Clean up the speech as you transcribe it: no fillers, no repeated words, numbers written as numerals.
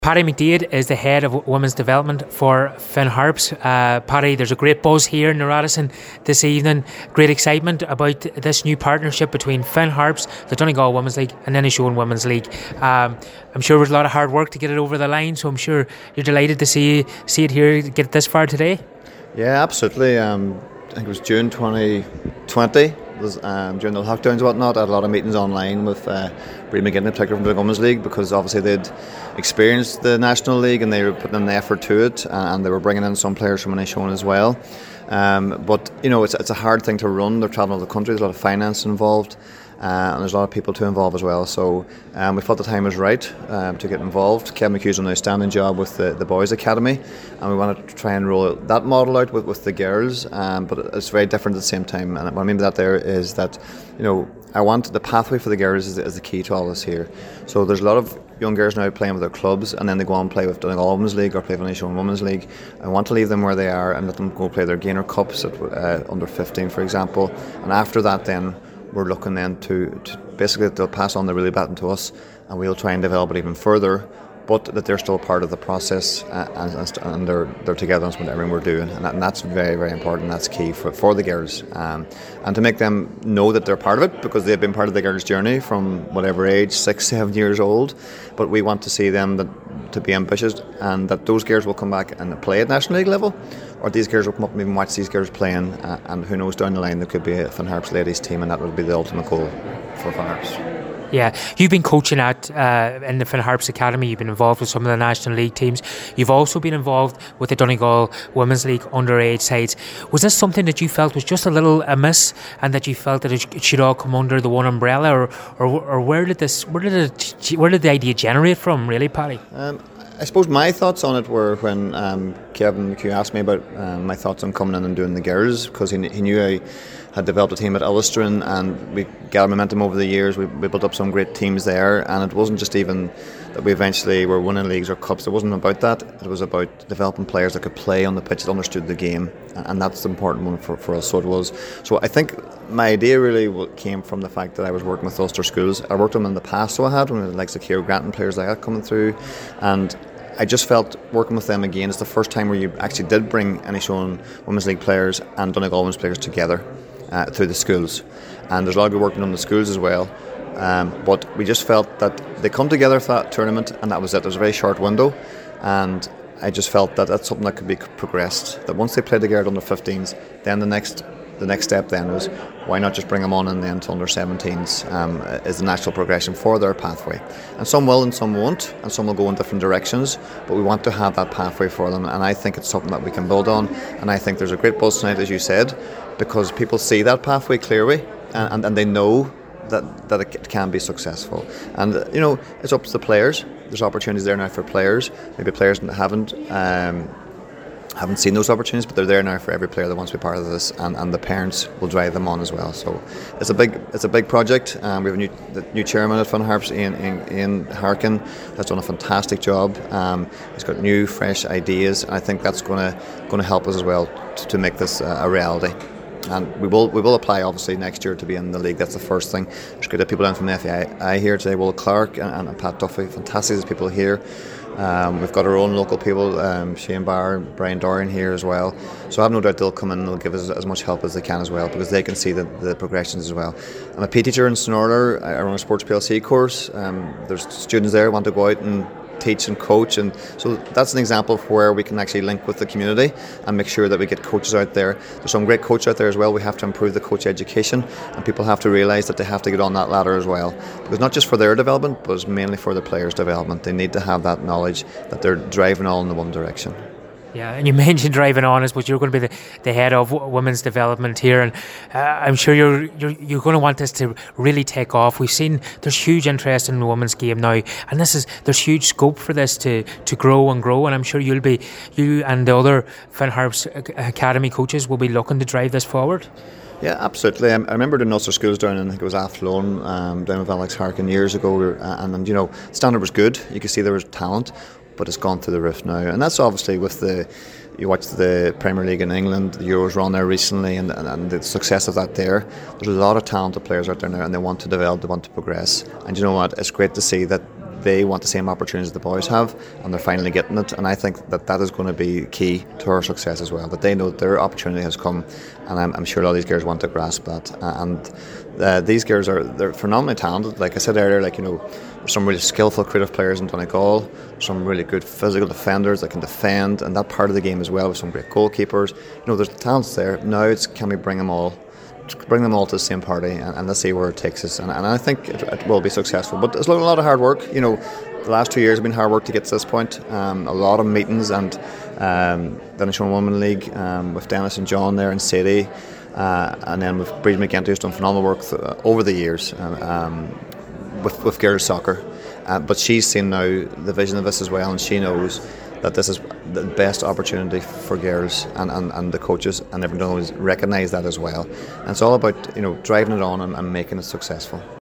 Paddy McDade is the head of women's development for Finn Harps. Paddy, there's a great buzz here in the Radisson this evening. Great excitement about this new partnership between Finn Harps, the Donegal Women's League, and Inishowen Women's League. I'm sure it was a lot of hard work to get it over the line, so I'm sure you're delighted to see it here, get it this far today. Yeah, absolutely. I think it was June 2020. Was, during the lockdowns and whatnot, I had a lot of meetings online with Bree McGinn in particular from the Women's League, because obviously they'd experienced the National League and they were putting in the effort to it, and they were bringing in some players from Inishowen as well. But you know, it's a hard thing to run. They're travelling all the country. There's a lot of finance involved. And there's a lot of people to involve as well, so we thought the time was right to get involved. Kevin McHugh's done an outstanding job with the Boys Academy, and we wanted to try and roll that model out with the girls, but it's very different at the same time. And what I mean by that there is that, you know, I want the pathway for the girls is the key to all this here. So there's a lot of young girls now playing with their clubs, and then they go on and play with Donegal Women's League or play with Inishowen Women's League. I want to leave them where they are and let them go play their Gainer Cups at under 15, for example, and after that then we're looking then to basically they'll pass on the relay baton to us, and we'll try and develop it even further, but that they're still part of the process, and they're together with everything we're doing, and that's very, very important. That's key for the girls, and to make them know that they're part of it, because they've been part of the girls' journey from whatever age, 6-7 years old. But we want to see them to be ambitious, and that those girls will come back and play at National League level, or these girls will come up and even watch these girls playing, and who knows, down the line there could be a Finn Harps ladies team, and that would be the ultimate goal for Finn Harps. Yeah, you've been coaching in the Finn Harps Academy. You've been involved with some of the National League teams. You've also been involved with the Donegal Women's League underage sides. Was this something that you felt was just a little amiss, and that you felt that it should all come under the one umbrella, or where did the idea generate from, really, Paddy? I suppose my thoughts on it were when Kevin McHugh asked me about my thoughts on coming in and doing the girls, because he knew I had developed a team at Illestrin, and we gathered momentum over the years. We built up some great teams there, and it wasn't just even that we eventually were winning leagues or cups. It wasn't about that. It was about developing players that could play on the pitch, that understood the game, and that's the important one for us. So it was. So I think my idea really came from the fact that I was working with Ulster schools. I worked with them in the past, so I had, when the likes of Ciara Grant and players like that coming through, and I just felt working with them again is the first time where you actually did bring Inishowen Women's League players and Donegal Women's players together through the schools, and there's a lot of good work on the schools as well, but we just felt that they come together for that tournament, and that was it. It was a very short window, and I just felt that that's something that could be progressed, that once they played together under 15s, then the next step then was, why not just bring them on and then to under 17s is the natural progression for their pathway. And some will and some won't, and some will go in different directions, but we want to have that pathway for them, and I think it's something that we can build on, and I think there's a great buzz tonight, as you said, because people see that pathway clearly, and they know that it can be successful. And you know, it's up to the players. There's opportunities there now for players, maybe players that haven't seen those opportunities, but they're there now for every player that wants to be part of this, and the parents will drive them on as well. So it's a big project. We have the new chairman at Finn Harps, Ian Harkin, has done a fantastic job. He's got new, fresh ideas, and I think that's going to help us as well to make this a reality. And we will apply obviously next year to be in the league. That's the first thing. There's good people down from the FAI here today. Will Clark and Pat Duffy, fantastic as people here. We've got our own local people, Shane Barr, Brian Dorian here as well. So I have no doubt they'll come in and they'll give us as much help as they can as well, because they can see the progressions as well. I'm a PE teacher in Snorler. I run a Sports PLC course. There's students there who want to go out and teach and coach, and so that's an example of where we can actually link with the community and make sure that we get coaches out there. There's some great coaches out there as well. We have to improve the coach education, and people have to realise that they have to get on that ladder as well, because not just for their development, but it's mainly for the players' development. They need to have that knowledge that they're driving all in the one direction. Yeah, and you mentioned driving on us, but you're going to be the head of women's development here, and I'm sure you're going to want this to really take off. We've seen there's huge interest in the women's game now, and there's huge scope for this to grow, and I'm sure you and the other Finn Harps Academy coaches will be looking to drive this forward. Yeah, absolutely. I remember the Ulster schools down in, I think it was Athlone, down with Alex Harkin years ago, and you know, standard was good. You could see there was talent, but it's gone through the roof now, and that's obviously with you watch the Premier League in England, the Euros were on there recently, and the success of that there. There's a lot of talented players out there now, and they want to develop, they want to progress, and you know what, it's great to see that they want the same opportunities the boys have, and they're finally getting it. And I think that is going to be key to our success as well, that they know that their opportunity has come, and I'm sure a lot of these girls want to grasp that. And these girls they're phenomenally talented. Like I said earlier, there's some really skillful creative players in Donegal, some really good physical defenders that can defend, and that part of the game as well, with some great goalkeepers. There's the talents there. Now it's, can we bring them all to the same party, and let's see where it takes us. And I think it will be successful. But it's a lot of hard work. The last 2 years have been hard work to get to this point. A lot of meetings, and the National Women League with Dennis and John there in Sadie, and then with Bríd McGinty, who's done phenomenal work over the years with girls soccer. But she's seen now the vision of this as well, and she knows that this is the best opportunity for girls, and the coaches and everyone always recognise that as well. And it's all about driving it on and making it successful.